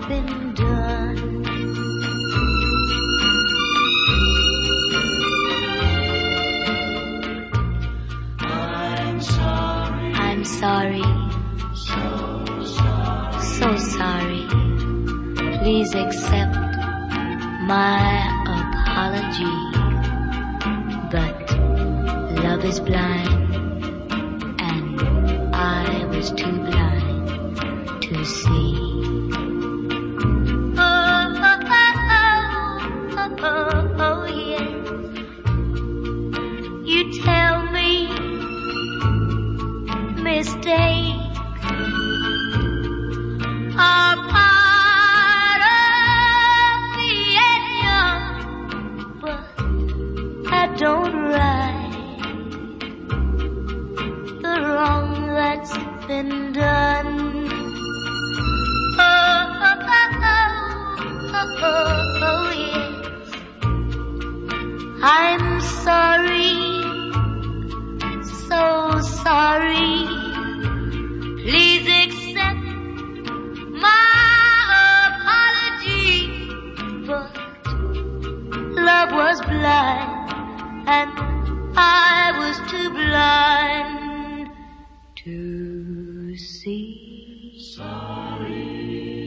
been done. I'm sorry. So sorry. Please accept my apology. But love is blind, and I was too blind to see. Oh, yes. You tell me mistakes are part of being young, but that don't right the wrong that's been done. Oh, yes. I'm sorry, so sorry. Please accept my apology. But love was blind, and I was too blind to see. Sorry.